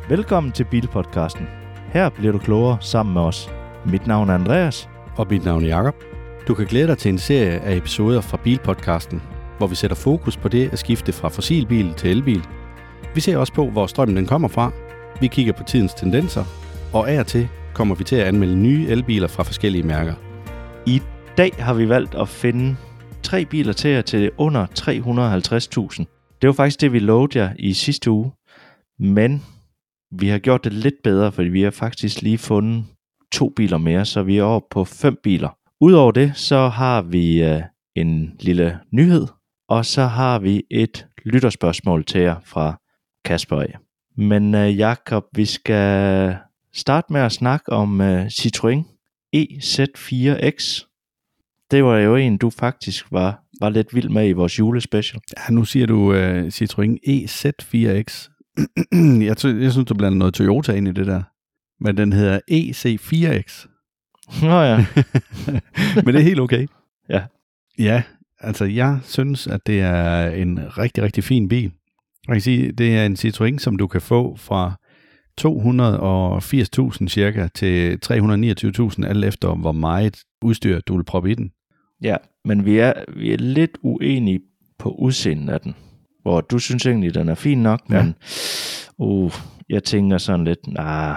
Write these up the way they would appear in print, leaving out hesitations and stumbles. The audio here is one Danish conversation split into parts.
Velkommen til Bilpodcasten. Her bliver du klogere sammen med os. Mit navn er Andreas. Og mit navn er Jakob. Du kan glæde dig til en serie af episoder fra Bilpodcasten, hvor vi sætter fokus på det at skifte fra fossilbil til elbil. Vi ser også på, hvor strømmen den kommer fra. Vi kigger på tidens tendenser, og af og til kommer vi til at anmelde nye elbiler fra forskellige mærker. I dag har vi valgt at finde 3 biler til jer til under 350.000. Det var faktisk det, vi lovede jer i sidste uge. Men vi har gjort det lidt bedre, fordi vi har faktisk lige fundet 2 biler mere, så vi er oppe på 5 biler. Udover det, så har vi en lille nyhed, og så har vi et lytterspørgsmål til jer fra Kasper af. Men Jakob, vi skal starte med at snakke om Citroën EZ4X. Det var jo en, du faktisk var lidt vild med i vores julespecial. Ja, nu siger du Citroën EZ4X. Jeg synes, du blander noget Toyota ind i det der. Men den hedder EC4X. Nå ja. Men det er helt okay. Ja. Ja, altså jeg synes, at det er en rigtig, rigtig fin bil. Jeg kan sige, det er en Citroën, som du kan få fra 280.000 cirka til 329.000, alt efter hvor meget udstyr du vil proppe i den. Ja, men vi er lidt uenige på udseendet af den. Hvor du synes egentlig, den er fin nok, ja. Men jeg tænker sådan lidt,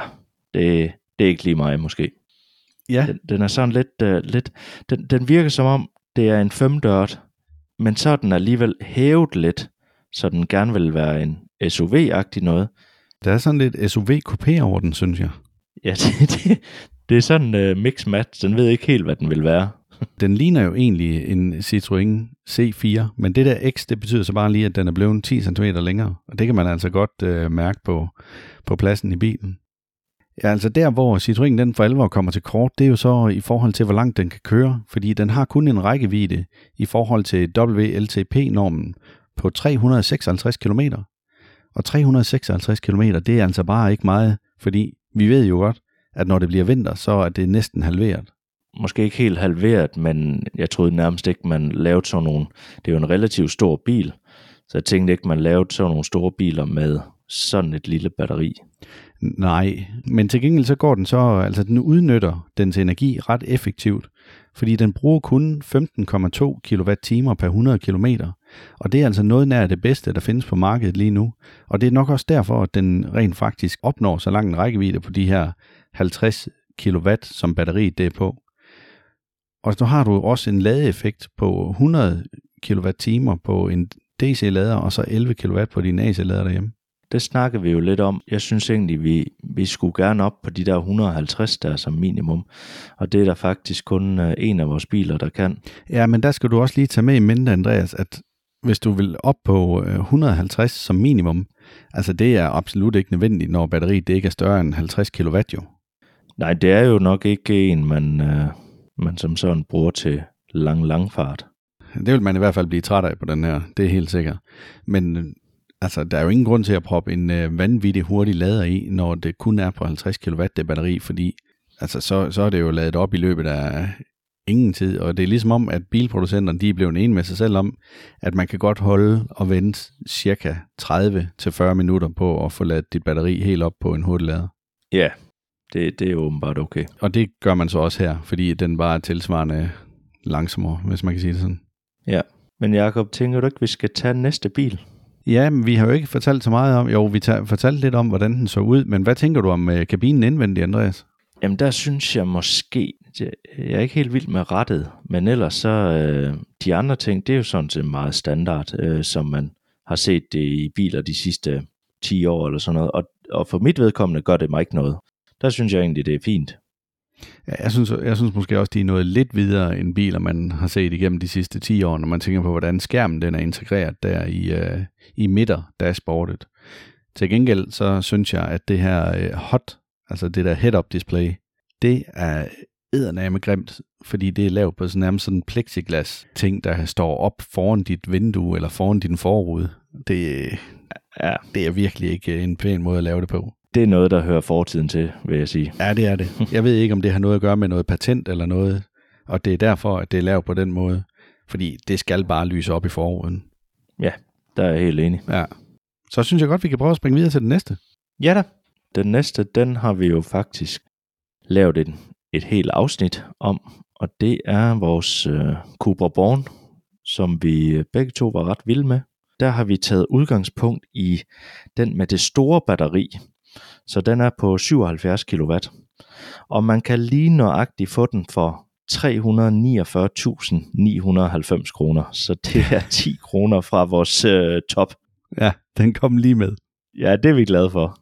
det er ikke lige mig måske. Ja. Den er sådan lidt den virker som om, det er en 5-dørt, men så er den alligevel hævet lidt, så den gerne vil være en SUV-agtig noget. Der er sådan lidt SUV-coupé over den, synes jeg. Ja, det er sådan mix-match, den ved ikke helt, hvad den vil være. Den ligner jo egentlig en Citroën C4, men det der X, det betyder så bare lige, at den er blevet 10 cm længere, og det kan man altså godt mærke på pladsen i bilen. Ja, altså der, hvor Citroën den for alvor kommer til kort, det er jo så i forhold til, hvor langt den kan køre, fordi den har kun en rækkevidde i forhold til WLTP-normen på 356 km. Og 356 km, det er altså bare ikke meget, fordi vi ved jo godt, at når det bliver vinter, så er det næsten halveret. Måske ikke helt halveret, men jeg troede nærmest ikke, man lavede sådan nogle... Det er jo en relativt stor bil, så jeg tænkte ikke, man lavede sådan nogle store biler med sådan et lille batteri. Nej, men til gengæld så går den så... Altså den udnytter dens energi ret effektivt, fordi den bruger kun 15,2 kWh per 100 km, og det er altså noget nær det bedste, der findes på markedet lige nu. Og det er nok også derfor, at den rent faktisk opnår så lang en rækkevidde på de her 50 kW, som batteriet det er på. Og så har du også en ladeeffekt på 100 kWh på en DC-lader, og så 11 kW på din AC-lader derhjemme. Det snakker vi jo lidt om. Jeg synes egentlig, vi skulle gerne op på de der 150 der som minimum. Og det er der faktisk kun en af vores biler, der kan. Ja, men der skal du også lige tage med i mente, Andreas, at hvis du vil op på 150 som minimum, altså det er absolut ikke nødvendigt, når batteriet det ikke er større end 50 kW jo. Nej, det er jo nok ikke en, man som sådan bruger til lang fart. Det vil man i hvert fald blive træt af på den her, det er helt sikkert. Men altså, der er jo ingen grund til at proppe en vanvittig hurtig lader i, når det kun er på 50 kW det batteri, fordi altså, så er det jo ladet op i løbet af ingen tid, og det er ligesom om, at bilproducenterne de er blevet enige med sig selv om, at man kan godt holde og vente cirka 30-40 minutter på at få ladet dit batteri helt op på en hurtig lader. Ja, det er jo åbenbart okay. Og det gør man så også her, fordi den bare er tilsvarende langsommere, hvis man kan sige det sådan. Ja, men Jakob, tænker du ikke, vi skal tage næste bil? Ja, men vi har jo ikke fortalt så meget om, vi fortalte lidt om, hvordan den så ud, men hvad tænker du om kabinen indvendigt, Andreas? Jamen der synes jeg måske, jeg er ikke helt vild med rattet, men ellers så de andre ting, det er jo sådan set meget standard, som man har set det i biler de sidste 10 år eller sådan noget, og for mit vedkommende gør det mig ikke noget. Der synes jeg egentlig, det er fint. Ja, jeg synes måske også, de er noget lidt videre end biler, man har set igennem de sidste 10 år, når man tænker på, hvordan skærmen den er integreret der i midter-dashboardet. Til gengæld så synes jeg, at det her HUD, altså det der head-up display, det er eddermame grimt, fordi det er lavet på sådan en plexiglas ting, der står op foran dit vindue eller foran din forrude. Det er virkelig ikke en pæn måde at lave det på. Det er noget, der hører fortiden til, vil jeg sige. Ja, det er det. Jeg ved ikke, om det har noget at gøre med noget patent eller noget, og det er derfor, at det er lavet på den måde, fordi det skal bare lyse op i forruden. Ja, der er jeg helt enig. Ja. Så synes jeg godt, vi kan prøve at springe videre til det næste. Ja da. den næste, den har vi jo faktisk lavet et helt afsnit om, og det er vores Cupra Born, som vi begge to var ret vilde med. Der har vi taget udgangspunkt i den med det store batteri, så den er på 77 kW, og man kan lige nøjagtigt få den for 349.990 kroner, så det er 10 kroner fra vores top. Ja, den kom lige med. Ja, det er vi glade for.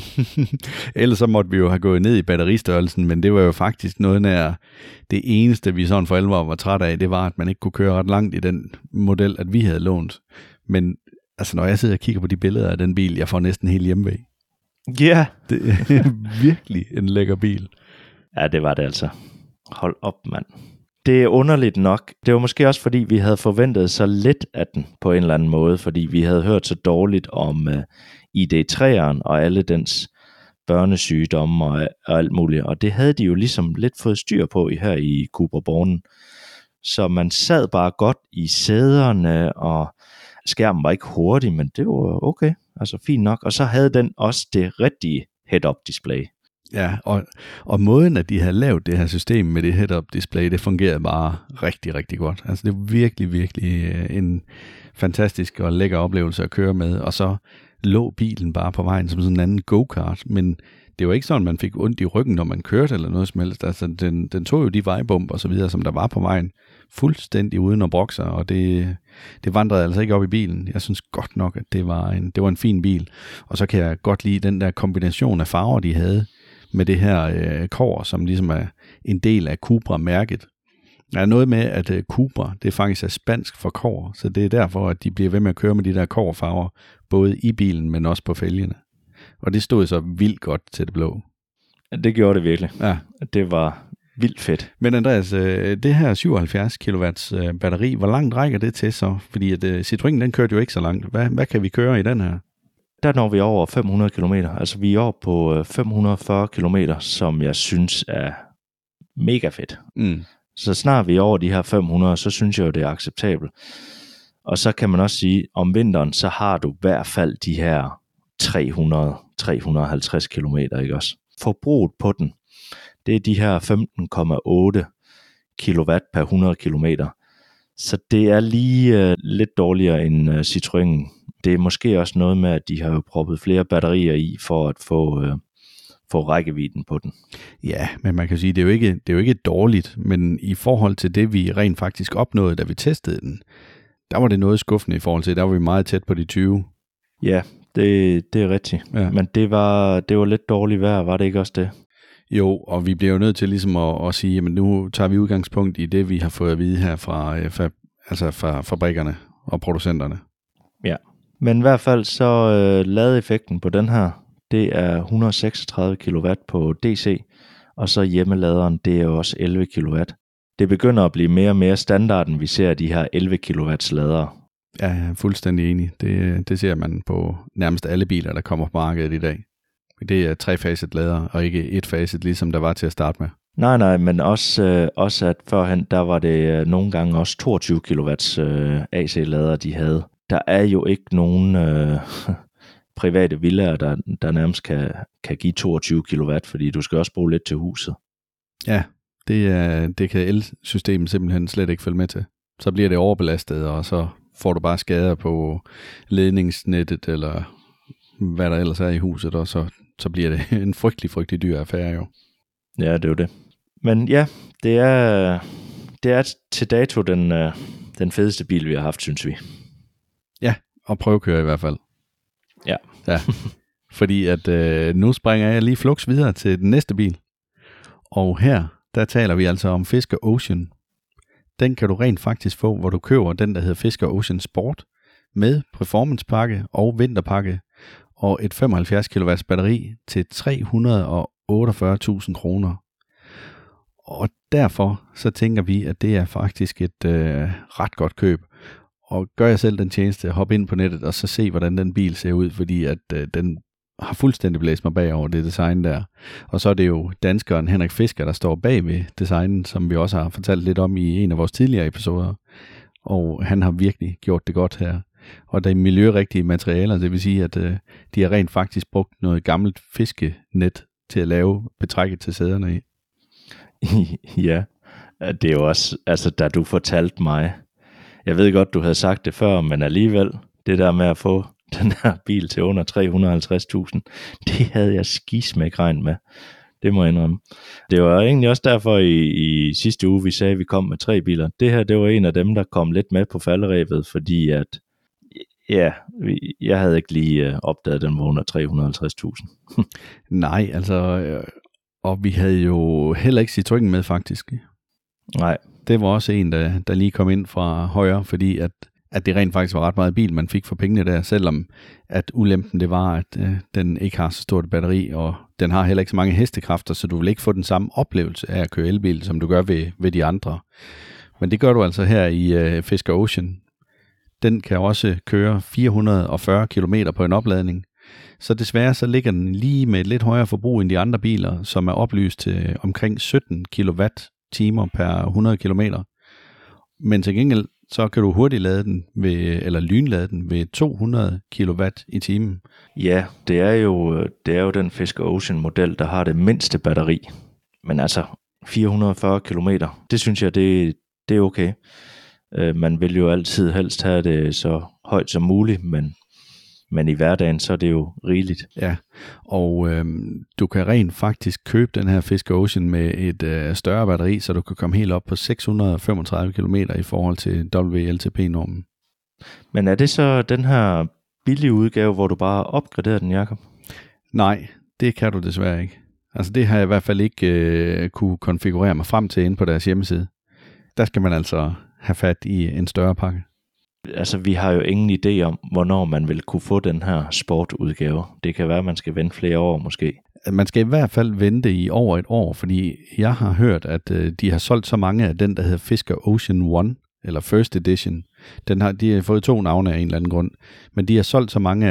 Ellers så måtte vi jo have gået ned i batteristørrelsen, men det var jo faktisk noget nær det eneste, vi sådan for alvor var træt af, det var, at man ikke kunne køre ret langt i den model, at vi havde lånt. Men altså, når jeg sidder og kigger på de billeder af den bil, jeg får næsten helt hjemmevæg. Ja. Yeah. Det er virkelig en lækker bil. Ja, det var det altså. Hold op, mand. Det er underligt nok. Det var måske også, fordi vi havde forventet så lidt af den på en eller anden måde, fordi vi havde hørt så dårligt om ID3'eren og alle dens børnesygdomme og alt muligt. Og det havde de jo ligesom lidt fået styr på her i Cupra Bornen. Så man sad bare godt i sæderne, og skærmen var ikke hurtig, men det var okay. Altså fint nok. Og så havde den også det rigtige head-up display. Ja, og måden, at de havde lavet det her system med det head-up display, det fungerede bare rigtig, rigtig godt. Altså det er virkelig, virkelig en fantastisk og lækker oplevelse at køre med. Og så lå bilen bare på vejen som sådan en anden go-kart, men det var ikke sådan, man fik ondt i ryggen, når man kørte eller noget som helst. Altså den tog jo de vejbump og så videre, som der var på vejen, fuldstændig uden at brokke sig, og det vandrede altså ikke op i bilen. Jeg synes godt nok, at det var en fin bil. Og så kan jeg godt lide den der kombination af farver, de havde med det her kobber, som ligesom er en del af Cupra-mærket. Der er noget med, at Cupra, det faktisk er spansk for kobber, så det er derfor, at de bliver ved med at køre med de der kobberfarver, både i bilen, men også på fælgene. Og det stod så vildt godt til det blå. Det gjorde det virkelig. Ja. Det var vildt fedt. Men Andreas, det her 77 kW batteri, hvor langt rækker det til så? Fordi at Citroën, den kørte jo ikke så langt. Hvad kan vi køre i den her? Der når vi over 500 km. Altså vi er oppe på 540 km, som jeg synes er mega fedt. Så snart vi er over de her 500, så synes jeg jo, det er acceptabelt. Og så kan man også sige, om vinteren, så har du i hvert fald de her 300-350 km, ikke også? Forbruget på den, det er de her 15,8 kW per 100 km. Så det er lige lidt dårligere end Citroën. Det er måske også noget med, at de har jo proppet flere batterier i, for at få rækkevidden på den. Ja, men man kan sige, det er jo ikke dårligt, men i forhold til det, vi rent faktisk opnåede, da vi testede den, der var det noget skuffende i forhold til, der var vi meget tæt på de 20. Ja, det er rigtigt. Ja. Men det var lidt dårligt vejr, var det ikke også det? Jo, og vi bliver jo nødt til ligesom at sige, jamen nu tager vi udgangspunkt i det, vi har fået at vide her fra fabrikkerne og producenterne. Ja, men i hvert fald så ladeeffekten på den her, det er 136 kW på DC, og så hjemmeladeren, det er jo også 11 kW. Det begynder at blive mere og mere standarden, vi ser de her 11 kW ladere. Ja, jeg er fuldstændig enig. Det ser man på nærmest alle biler, der kommer på markedet i dag. Det er 3-faset lader, og ikke 1-faset, ligesom der var til at starte med. Nej, men også at førhen, der var det nogle gange også 22 kW AC-lader, de havde. Der er jo ikke nogen private villaer, der nærmest kan give 22 kW, fordi du skal også bruge lidt til huset. Ja, det kan elsystemet simpelthen slet ikke følge med til. Så bliver det overbelastet, og så får du bare skader på ledningsnettet, eller hvad der ellers er i huset, og så bliver det en frygtelig dyr affære jo. Ja, det er jo det. Men ja, det er til dato den fedeste bil, vi har haft, synes vi. Ja, og prøvekøre i hvert fald. Ja. Fordi at nu springer jeg lige fluks videre til den næste bil. Og her, der taler vi altså om Fisker Ocean. Den kan du rent faktisk få, hvor du køber den, der hedder Fisker Ocean Sport, med performancepakke og vinterpakke, og et 75 kW batteri til 348.000 kroner. Og derfor så tænker vi, at det er faktisk et ret godt køb. Og gør jeg selv den tjeneste, hop ind på nettet og så se, hvordan den bil ser ud, fordi at den har fuldstændig blæst mig bagover det design der. Og så er det jo danskeren Henrik Fisker, der står bag ved designen, som vi også har fortalt lidt om i en af vores tidligere episoder. Og han har virkelig gjort det godt her. og der er miljørigtige materialer, det vil sige, at de har rent faktisk brugt noget gammelt fiskenet til at lave betrækket til sæderne i. Ja, det er jo også, altså da du fortalte mig, jeg ved godt, du havde sagt det før, men alligevel, det der med at få den her bil til under 350.000, det havde jeg skismæk regnet med. Det må jeg indrømme. Det var egentlig også derfor i sidste uge, vi sagde, at vi kom med 3 biler. Det her, det var en af dem, der kom lidt med på falderebet, fordi at, ja, jeg havde ikke lige opdaget, at den var under 350.000. Nej, altså, og vi havde jo heller ikke Citroën med faktisk. Nej. Det var også en, der lige kom ind fra højre, fordi at det rent faktisk var ret meget bil, man fik for pengene der, selvom at ulempen det var, at den ikke har så stort batteri, og den har heller ikke så mange hestekræfter, så du vil ikke få den samme oplevelse af at køre elbil, som du gør ved de andre. Men det gør du altså her i Fisker Ocean. Den kan også køre 440 km på en opladning, så desværre så ligger den lige med et lidt højere forbrug end de andre biler, som er oplyst til omkring 17 kWh per 100 km. Men til gengæld så kan du hurtigt lade den eller lynlade den ved 200 kW i timen. Ja, det er jo den Fisker Ocean model, der har det mindste batteri. Men altså 440 km, det synes jeg, det er okay. Man vil jo altid helst have det så højt som muligt, men i hverdagen, så er det jo rigeligt. Ja, og du kan rent faktisk købe den her Fisker Ocean med et større batteri, så du kan komme helt op på 635 km i forhold til WLTP-normen. Men er det så den her billige udgave, hvor du bare opgraderer den, Jakob? Nej, det kan du desværre ikke. Altså det har jeg i hvert fald ikke kunne konfigurere mig frem til inde på deres hjemmeside. Der skal man altså have fat i en større pakke. Altså, vi har jo ingen idé om, hvornår man vil kunne få den her sportudgave. Det kan være, at man skal vente flere år måske. Man skal i hvert fald vente i over et år, fordi jeg har hørt, at de har solgt så mange af den, der hedder Fisker Ocean One, eller First Edition. De har fået 2 navne af en eller anden grund, men de har solgt så mange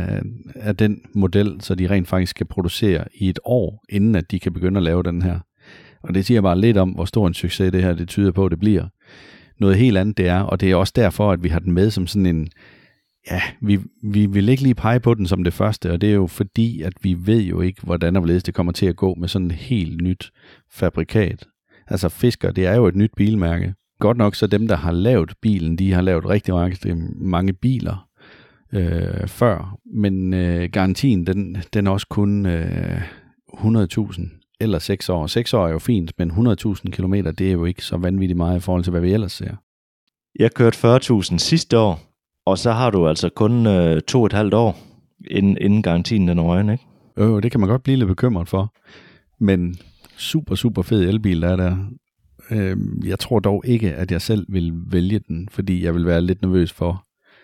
af den model, så de rent faktisk skal producere i et år, inden at de kan begynde at lave den her. Og det siger bare lidt om, hvor stor en succes det her det tyder på, at det bliver. Noget helt andet det er, og det er også derfor, at vi har den med som sådan en, ja, vi vil ikke lige pege på den som det første, og det er jo fordi, at vi ved jo ikke, hvordan og hvorledes det kommer til at gå med sådan et helt nyt fabrikat. Altså Fisker, det er jo et nyt bilmærke. Godt nok så dem, der har lavet bilen, de har lavet rigtig mange biler før, men garantien, den er også kun 100.000. Eller 6 år. 6 år er jo fint, men 100.000 kilometer, det er jo ikke så vanvittigt meget i forhold til, hvad vi ellers ser. Jeg kørte 40.000 sidste år, og så har du altså kun 2,5 år, inden garantien den øjen, ikke? Det kan man godt blive lidt bekymret for. Men super, super fed elbil, der er der. Jeg tror dog ikke, at jeg selv vil vælge den, fordi jeg vil være lidt nervøs for.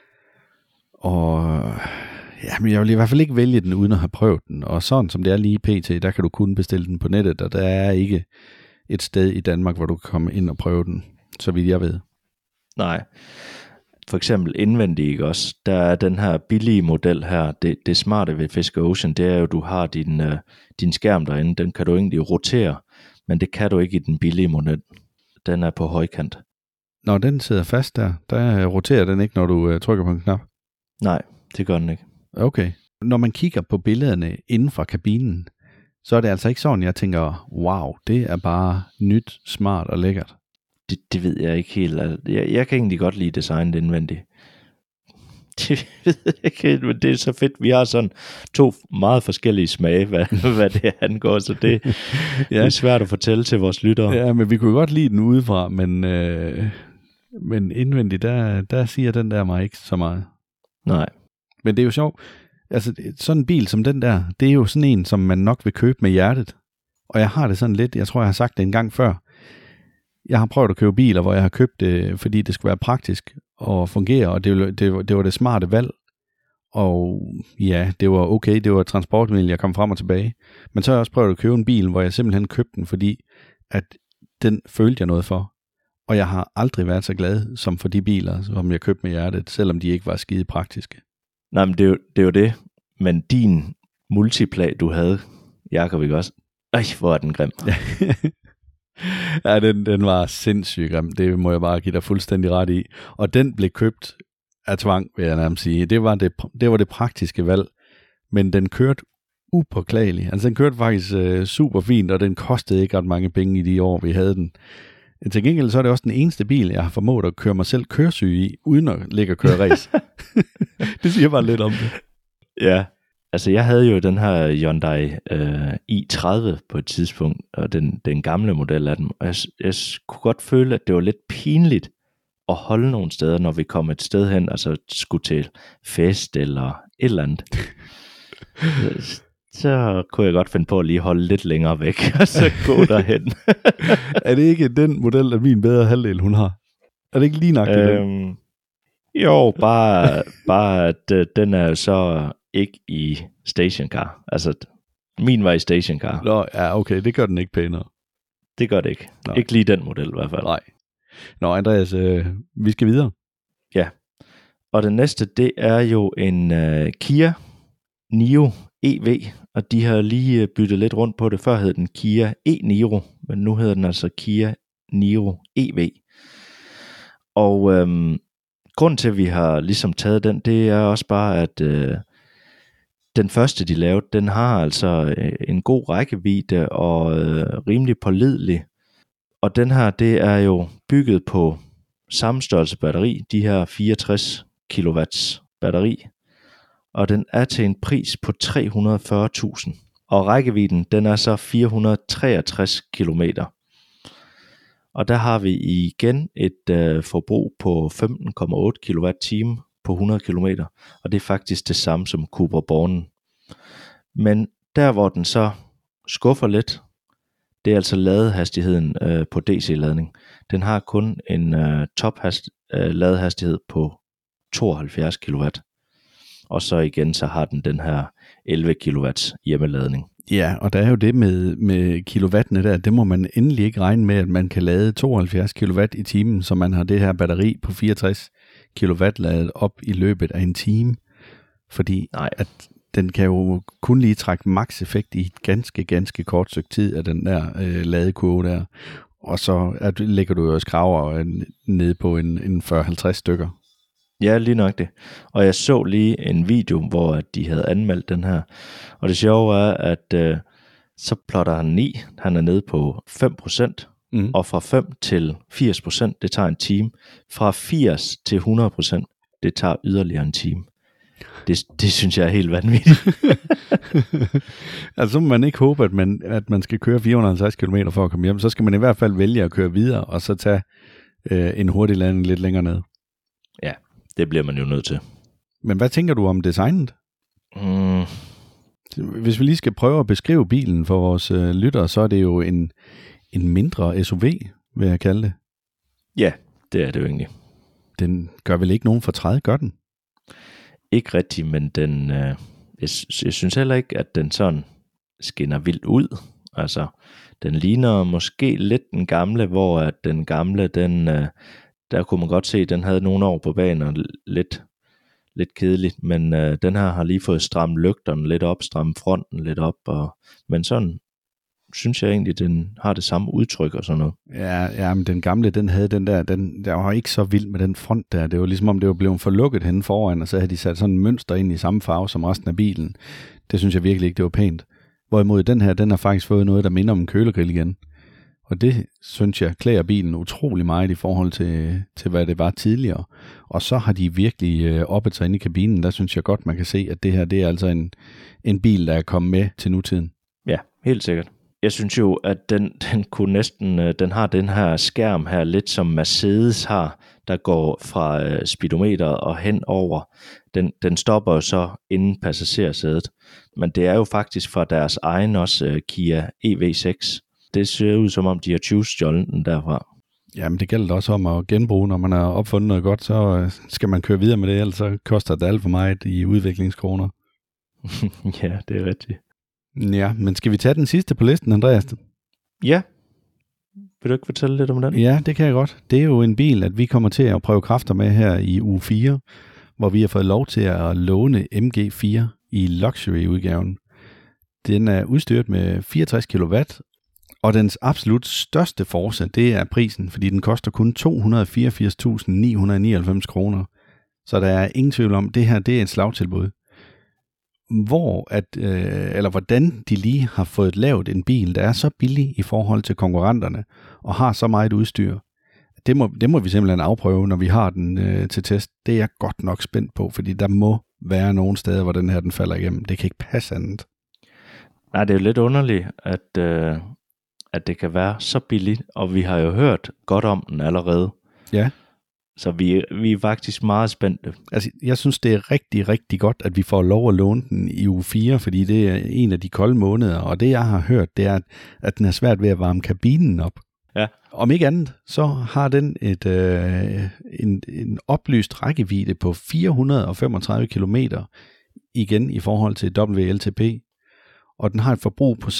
Og ja, men jeg vil i hvert fald ikke vælge den, uden at have prøvet den. Og sådan som det er lige pt, der kan du kun bestille den på nettet, og der er ikke et sted i Danmark, hvor du kan komme ind og prøve den, så vidt jeg ved. Nej. For eksempel indvendigt, ikke også? Der er den her billige model her. Det smarte ved Fisker Ocean, det er jo, at du har din skærm derinde. Den kan du egentlig rotere, men det kan du ikke i den billige model. Den er på højkant. Når den sidder fast der roterer den ikke, når du trykker på en knap? Nej, det gør den ikke. Okay. Når man kigger på billederne inden fra kabinen, så er det altså ikke sådan, jeg tænker, wow, det er bare nyt, smart og lækkert. Det ved jeg ikke helt. Jeg kan egentlig godt lide designet indvendigt. Det ved jeg ikke, men det er så fedt. Vi har sådan 2 meget forskellige smage, hvad det angår, så det er svært at fortælle til vores lyttere. Ja, men vi kunne godt lide den udefra, men indvendigt, der siger den der mig ikke så meget. Nej. Men det er jo sjovt. Altså, sådan en bil som den der, det er jo sådan en, som man nok vil købe med hjertet. Og jeg har det sådan lidt, jeg tror, jeg har sagt det en gang før. Jeg har prøvet at købe biler, hvor jeg har købt det, fordi det skulle være praktisk og fungere, og det var det smarte valg. Og ja, det var okay, det var et transportmiddel, jeg kom frem og tilbage. Men så har jeg også prøvet at købe en bil, hvor jeg simpelthen købte den, fordi at den følte jeg noget for. Og jeg har aldrig været så glad som for de biler, som jeg købte med hjertet, selvom de ikke var skide praktiske. Nej, men det er jo det. Men din multiplag, du havde, Jakob, ikke også? Hvor er den grim. Ja, den var sindssygt grim. Det må jeg bare give dig fuldstændig ret i. Og den blev købt af tvang, vil jeg nærmest sige. Det var det praktiske valg, men den kørte upåklagelig. Altså den kørte faktisk super fint, og den kostede ikke ret mange penge i de år, vi havde den. Til gengæld så er det også den eneste bil, jeg har formået at køre mig selv køresyg i, uden at ligge og køre race. Det siger bare lidt om det. Ja, altså jeg havde jo den her Hyundai i30 på et tidspunkt, og den gamle model af den, og jeg kunne godt føle, at det var lidt pinligt at holde nogle steder, når vi kom et sted hen, altså skulle til fest eller et eller andet. Så kunne jeg godt finde på at lige holde lidt længere væk, og så gå derhen. Er det ikke den model af min bedre halvdel, hun har? Er det ikke lige nok det? Jo, bare at den er jo så ikke i stationcar. Altså, min var i stationcar. Nå, ja, okay, det gør den ikke pænere. Det gør det ikke. Nå. Ikke lige den model i hvert fald. Nej. Nå, Andreas, vi skal videre. Ja, og det næste, det er jo en Kia Niro EV, og de har lige byttet lidt rundt på det. Før hed den Kia e-Niro, men nu hedder den altså Kia Niro EV. Og grunden til, at vi har ligesom taget den, det er også bare, at den første, de lavede, den har altså en god rækkevidde og rimelig pålidelig. Og den her, det er jo bygget på samme størrelse batteri, de her 64 kW batteri. Og den er til en pris på 340.000. Og rækkevidden, den er så 463 kilometer. Og der har vi igen et forbrug på 15,8 kWh på 100 km. Og det er faktisk det samme som Cupra Bornen. Men der hvor den så skuffer lidt, det er altså ladehastigheden på DC-ladning. Den har kun en ladehastighed på 72 kW. Og så igen, så har den her 11 kW hjemmeladning. Ja, og der er jo det med kilowattene der, det må man endelig ikke regne med, at man kan lade 72 kW i timen, så man har det her batteri på 64 kW ladet op i løbet af en time. Fordi at den kan jo kun lige trække maks effekt i et ganske kort stykke tid af den der ladekurve der. Og så lægger du jo skraver ned på en 40-50 stykker. Ja, lige nok det. Og jeg så lige en video, hvor de havde anmeldt den her. Og det sjove er, at så plotter han i. Han er nede på 5%. Og fra 5 til 80%, det tager en time. Fra 80 til 100%, det tager yderligere en time. Det synes jeg er helt vanvittigt. Altså så må man ikke håbe, at man skal køre 450 km for at komme hjem. Så skal man i hvert fald vælge at køre videre, og så tage en hurtig landing lidt længere ned. Ja, det bliver man jo nødt til. Men hvad tænker du om designet? Hvis vi lige skal prøve at beskrive bilen for vores lyttere, så er det jo en mindre SUV, vil jeg kalde det. Ja, det er det jo egentlig. Den gør vel ikke nogen fortræd, gør den? Ikke rigtigt, men den, jeg synes heller ikke, at den sådan skinner vildt ud. Altså, den ligner måske lidt den gamle, hvor at den gamle, der kunne man godt se, at den havde nogle år på banen og lidt kedeligt, men den her har lige fået strammet lygterne lidt op, strammet fronten lidt op, men sådan synes jeg egentlig, den har det samme udtryk og sådan noget. Ja, men den gamle, den havde der var ikke så vild med den front der. Det var ligesom om det var blevet forlukket henne foran, og så havde de sat sådan en mønster ind i samme farve som resten af bilen. Det synes jeg virkelig ikke, det var pænt. Hvorimod den her, den har faktisk fået noget, der minder om en kølegrill igen. Og det synes jeg klæder bilen utrolig meget i forhold til hvad det var tidligere. Og så har de virkelig oppet sig inde i kabinen. Der synes jeg godt, man kan se, at det her, det er altså en bil, der er kommet med til nutiden. Ja, helt sikkert. Jeg synes jo, at den kunne næsten, den har den her skærm her, lidt som Mercedes har, der går fra speedometeret og hen over. Den stopper jo så inden passagersædet. Men det er jo faktisk fra deres egen også Kia EV6. Det ser ud som om, de har tyvstjålet den derfra. Jamen det gælder også om at genbruge, når man har opfundet noget godt, så skal man køre videre med det, ellers så koster det alt for meget i udviklingskroner. Ja, det er rigtigt. Ja, men skal vi tage den sidste på listen, Andreas? Ja. Vil du ikke fortælle lidt om den? Ja, det kan jeg godt. Det er jo en bil, at vi kommer til at prøve kræfter med her i uge 4, hvor vi har fået lov til at låne MG4 i Luxury-udgaven. Den er udstyret med 64 kW, og dens absolut største force, det er prisen, fordi den koster kun 284.999 kroner. Så der er ingen tvivl om, det her det er et slagtilbud. Hvordan de lige har fået lavet en bil, der er så billig i forhold til konkurrenterne, og har så meget udstyr. Det må vi simpelthen afprøve, når vi har den til test. Det er jeg godt nok spændt på, fordi der må være nogle steder, hvor den her den falder igennem. Det kan ikke passe andet. Nej, det er jo lidt underligt, at det kan være så billigt, og vi har jo hørt godt om den allerede. Ja. Så vi er faktisk meget spændte. Altså, jeg synes, det er rigtig, rigtig godt, at vi får lov at låne den i uge 4, fordi det er en af de kolde måneder, og det, jeg har hørt, det er, at den er svært ved at varme kabinen op. Ja. Om ikke andet, så har den en oplyst rækkevidde på 435 kilometer, igen i forhold til WLTP, og den har et forbrug på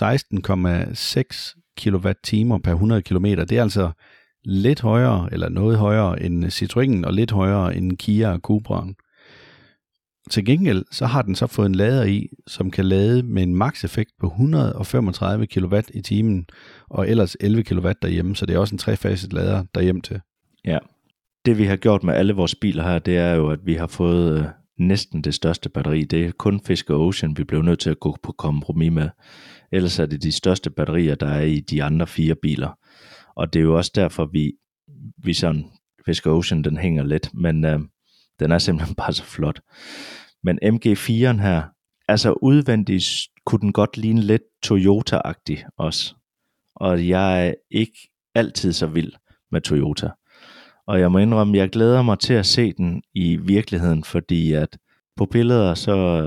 16,6 kWh per 100 km. Det er altså lidt højere, eller noget højere end Citroën, og lidt højere end Kia og Cupraen. Til gengæld, så har den så fået en lader i, som kan lade med en makseffekt på 135 kW i timen, og ellers 11 kW derhjemme, så det er også en trefaset lader derhjemme til. Ja, det vi har gjort med alle vores biler her, det er jo, at vi har fået næsten det største batteri. Det er kun Fisker Ocean, vi blev nødt til at gå på kompromis med. Ellers er det de største batterier, der er i de andre 4 biler. Og det er jo også derfor, vi sådan, Fisker Ocean, den hænger lidt, men den er simpelthen bare så flot. Men MG4'en her, altså udvendigt kunne den godt ligne lidt Toyota-agtig også. Og jeg er ikke altid så vild med Toyota. Og jeg må indrømme, jeg glæder mig til at se den i virkeligheden, fordi at på billeder,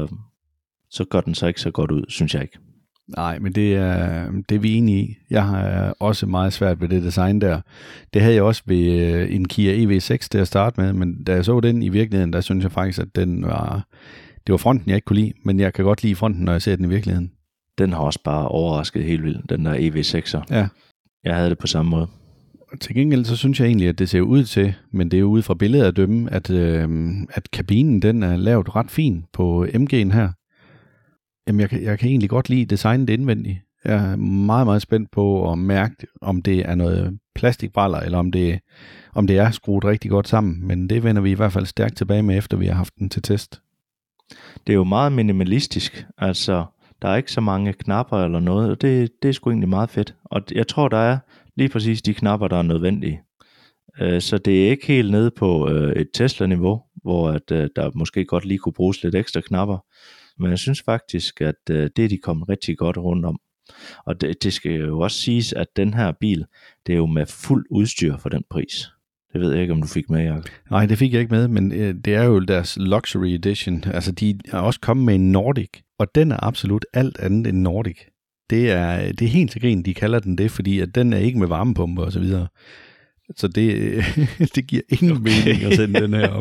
så går den så ikke så godt ud, synes jeg ikke. Nej, men det er vi enige i. Jeg har også meget svært ved det design der. Det havde jeg også ved en Kia EV6 til at starte med, men da jeg så den i virkeligheden, der synes jeg faktisk, at det var fronten, jeg ikke kunne lide, men jeg kan godt lide fronten, når jeg ser den i virkeligheden. Den har også bare overrasket helt vildt, den der EV6'er. Ja. Jeg havde det på samme måde. Til gengæld så synes jeg egentlig, at det ser ud til, men det er jo ud fra billedet at dømme, at kabinen den er lavet ret fin på MG'en her. Jamen, jeg kan egentlig godt lide designet indvendigt. Jeg er meget, meget spændt på at mærke, om det er noget plastikbraller, eller om det er skruet rigtig godt sammen. Men det vender vi i hvert fald stærkt tilbage med, efter vi har haft den til test. Det er jo meget minimalistisk. Altså, der er ikke så mange knapper eller noget, og det er sgu egentlig meget fedt. Og jeg tror, der er lige præcis de knapper, der er nødvendige. Så det er ikke helt nede på et Tesla-niveau, hvor at, der måske godt lige kunne bruges lidt ekstra knapper. Men jeg synes faktisk, at det er de kommet rigtig godt rundt om. Og det skal jo også siges, at den her bil, det er jo med fuld udstyr for den pris. Det ved jeg ikke, om du fik med, Jacob. Nej, det fik jeg ikke med, men det er jo deres Luxury Edition. Altså, de er også kommet med en Nordic, og den er absolut alt andet end Nordic. Det er helt til grin, de kalder den det, fordi at den er ikke med varmepumpe og så videre. Så det giver ingen mening at sende den her op.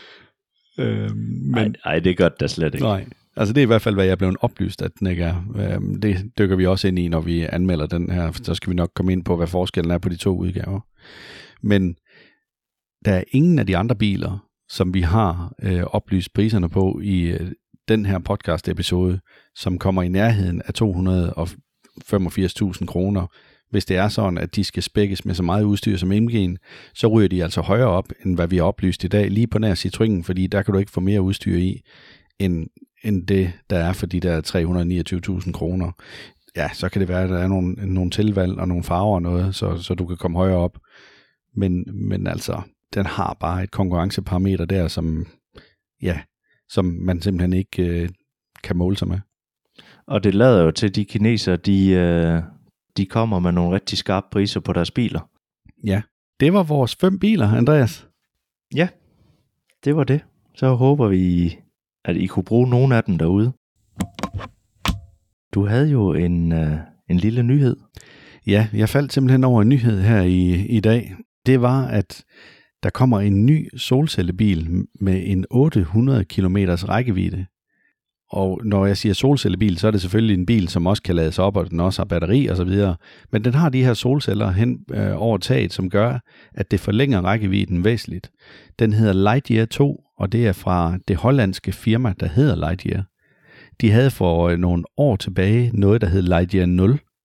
Nej, det gør det da slet ikke. Nej. Altså det er i hvert fald, hvad jeg er blevet oplyst, at den ikke er. Det dykker vi også ind i, når vi anmelder den her. Så skal vi nok komme ind på, hvad forskellen er på de 2 udgaver. Men der er ingen af de andre biler, som vi har oplyst priserne på i den her podcast-episode, som kommer i nærheden af 285.000 kroner. Hvis det er sådan, at de skal spækkes med så meget udstyr som MG'en, så ryger de altså højere op, end hvad vi har oplyst i dag, lige på nær Citroën, fordi der kan du ikke få mere udstyr i, end det, der er for de der 329.000 kroner. Ja, så kan det være, at der er nogle tilvalg og nogle farver og noget, så du kan komme højere op. Men altså, den har bare et konkurrenceparameter der, som man simpelthen ikke kan måle sig med. Og det lader jo til, de kinesere, de kommer med nogle rigtig skarpe priser på deres biler. Ja, det var vores 5 biler, Andreas. Ja, det var det. Så håber vi, at I kunne bruge nogle af dem derude. Du havde jo en lille nyhed. Ja, jeg faldt simpelthen over en nyhed her i dag. Det var, at der kommer en ny solcellebil med en 800 km rækkevidde. Og når jeg siger solcellebil, så er det selvfølgelig en bil, som også kan lades op, og den også har batteri og så videre. Men den har de her solceller hen over taget, som gør, at det forlænger rækkevidden væsentligt. Den hedder Lightyear 2, og det er fra det hollandske firma, der hedder Lightyear. De havde for nogle år tilbage noget, der hed Lightyear 0,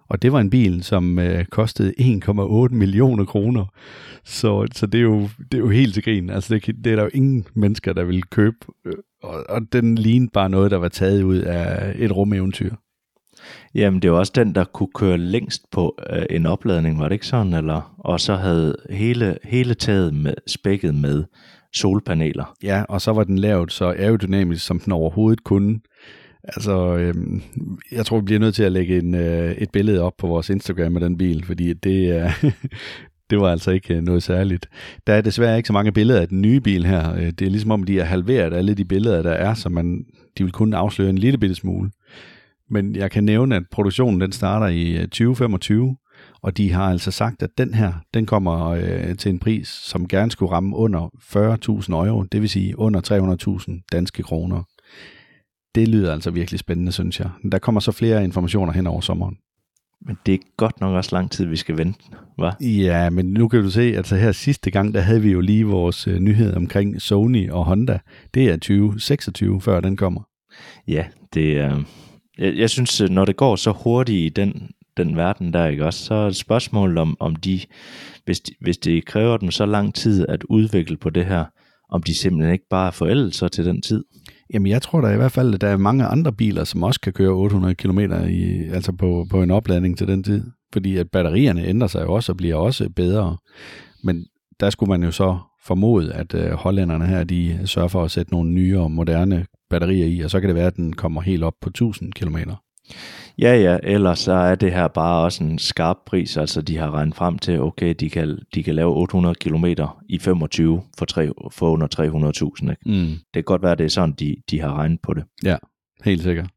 Og det var en bil, som kostede 1,8 millioner kroner. Så det er jo helt til grin. Altså det er der jo ingen mennesker, der vil købe. Og den lignede bare noget, der var taget ud af et rumeventyr. Jamen, det var også den, der kunne køre længst på en opladning, var det ikke sådan? Eller? Og så havde hele taget spækket med solpaneler. Ja, og så var den lavet så aerodynamisk, som den overhovedet kunne. Altså, jeg tror, vi bliver nødt til at lægge et billede op på vores Instagram med den bil, fordi det var altså ikke noget særligt. Der er desværre ikke så mange billeder af den nye bil her. Det er ligesom om, de har halveret alle de billeder, der er, så de vil kun afsløre en lille bitte smule. Men jeg kan nævne, at produktionen den starter i 2025, og de har altså sagt, at den kommer til en pris, som gerne skulle ramme under 40.000 euro, det vil sige under 300.000 danske kroner. Det lyder altså virkelig spændende, synes jeg. Der kommer så flere informationer hen over sommeren. Men det er godt nok også lang tid, vi skal vente, hva'? Ja, men nu kan du se, at her sidste gang, der havde vi jo lige vores nyhed omkring Sony og Honda. Det er 2026, før den kommer. Ja, det er... Jeg synes, når det går så hurtigt i den verden der, ikke også, så er det et spørgsmål om de, hvis det kræver dem så lang tid at udvikle på det her, om de simpelthen ikke bare er forældet så til den tid. Jamen jeg tror da i hvert fald, at der er mange andre biler, som også kan køre 800 km altså på en opladning til den tid. Fordi at batterierne ændrer sig jo også og bliver også bedre. Men der skulle man jo så formode, at hollænderne her, de sørger for at sætte nogle nye og moderne batterier i, og så kan det være, at den kommer helt op på 1000 km. Ja, ellers så er det her bare også en skarp pris, altså de har regnet frem til, okay, de kan lave 800 km i 25 for under 300.000, ikke? Det kan godt være, det er sådan, de har regnet på det. Ja, helt sikkert.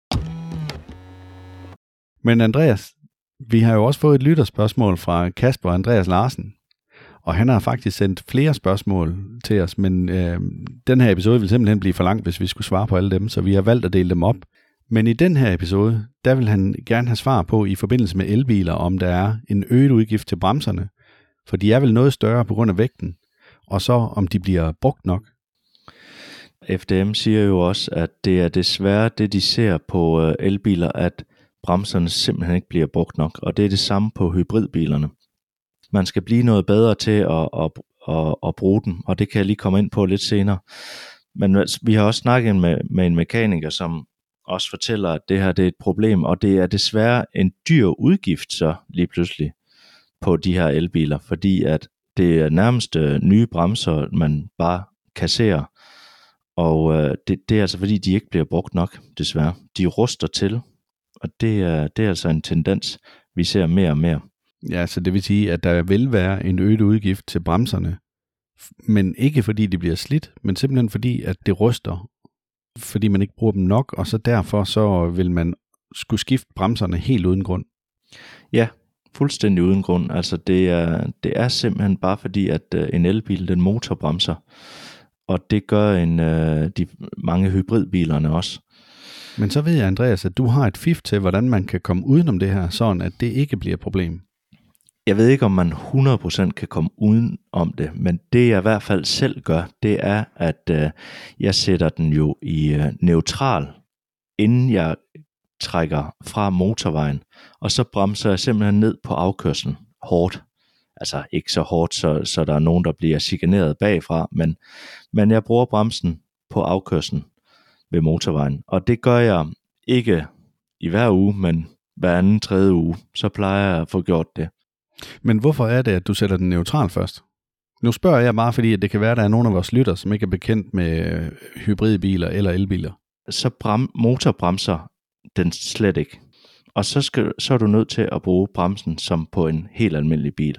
Men Andreas, vi har jo også fået et lytterspørgsmål fra Kasper Andreas Larsen, og han har faktisk sendt flere spørgsmål til os, men den her episode vil simpelthen blive for lang, hvis vi skulle svare på alle dem, så vi har valgt at dele dem op. Men i den her episode, der vil han gerne have svar på i forbindelse med elbiler, om der er en øget udgift til bremserne, for de er vel noget større på grund af vægten, og så om de bliver brugt nok. FDM siger jo også, at det er desværre det, de ser på elbiler, at bremserne simpelthen ikke bliver brugt nok, og det er det samme på hybridbilerne. Man skal blive noget bedre til at bruge dem, og det kan jeg lige komme ind på lidt senere. Men vi har også snakket med en mekaniker, som også fortæller, at det her det er et problem, og det er desværre en dyr udgift så lige pludselig på de her elbiler, fordi at det er nærmest nye bremser, man bare kasserer, og det er altså fordi, de ikke bliver brugt nok, desværre. De ruster til, og det er altså en tendens, vi ser mere og mere. Ja, så det vil sige, at der vil være en øget udgift til bremserne, men ikke fordi de bliver slidt, men simpelthen fordi, at det ryster, fordi man ikke bruger dem nok, og så derfor så vil man skulle skifte bremserne helt uden grund. Ja, fuldstændig uden grund. Altså det er simpelthen bare fordi, at en elbil, den motorbremser, og det gør de mange hybridbilerne også. Men så ved jeg, Andreas, at du har et fif til, hvordan man kan komme udenom det her, sådan at det ikke bliver et problem. Jeg ved ikke, om man 100% kan komme uden om det, men det jeg i hvert fald selv gør, det er, at jeg sætter den jo i neutral, inden jeg trækker fra motorvejen, og så bremser jeg simpelthen ned på afkørslen hårdt. Altså ikke så hårdt, så der er nogen, der bliver chikaneret bagfra, men jeg bruger bremsen på afkørslen ved motorvejen, og det gør jeg ikke i hver uge, men hver anden, tredje uge, så plejer jeg at få gjort det. Men hvorfor er det, at du sætter den neutral først? Nu spørger jeg bare, fordi at det kan være, at der er nogle af vores lytter, som ikke er bekendt med hybridbiler eller elbiler. Så motorbremser den slet ikke. Og så er du nødt til at bruge bremsen som på en helt almindelig bil.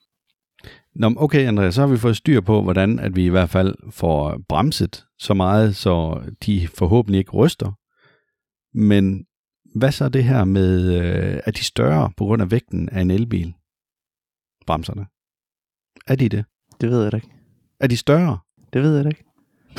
Nå, okay, Andreas, så har vi fået styr på, hvordan at vi i hvert fald får bremset så meget, så de forhåbentlig ikke ryster. Men hvad så det her med, at de større på grund af vægten af en elbil? Bremserne. Er de det? Det ved jeg da ikke. Er de større? Det ved jeg da ikke.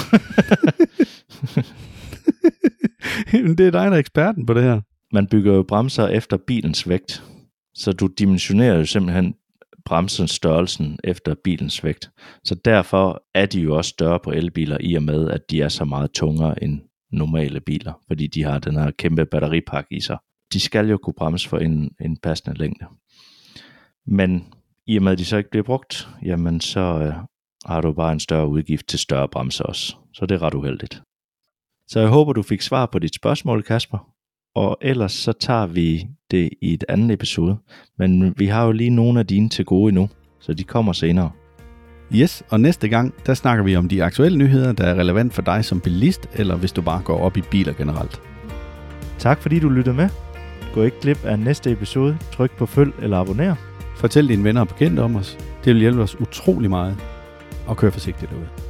Det er dig, der er eksperten på det her. Man bygger jo bremser efter bilens vægt. Så du dimensionerer jo simpelthen bremsens størrelsen efter bilens vægt. Så derfor er de jo også større på elbiler, i og med, at de er så meget tungere end normale biler, fordi de har den her kæmpe batteripakke i sig. de skal jo kunne bremse for en passende længde. Men i og med, at de så ikke bliver brugt, jamen så har du bare en større udgift til større bremser også. Så det er ret uheldigt. Så jeg håber, du fik svar på dit spørgsmål, Kasper. Og ellers så tager vi det i et andet episode. Men vi har jo lige nogle af dine til gode endnu, så de kommer senere. Yes, og næste gang, der snakker vi om de aktuelle nyheder, der er relevant for dig som bilist, eller hvis du bare går op i biler generelt. Tak fordi du lyttede med. Gå ikke glip af næste episode. Tryk på følg eller abonner. Fortæl dine venner og bekendte om os. Det vil hjælpe os utrolig meget. Og kør forsigtigt derude.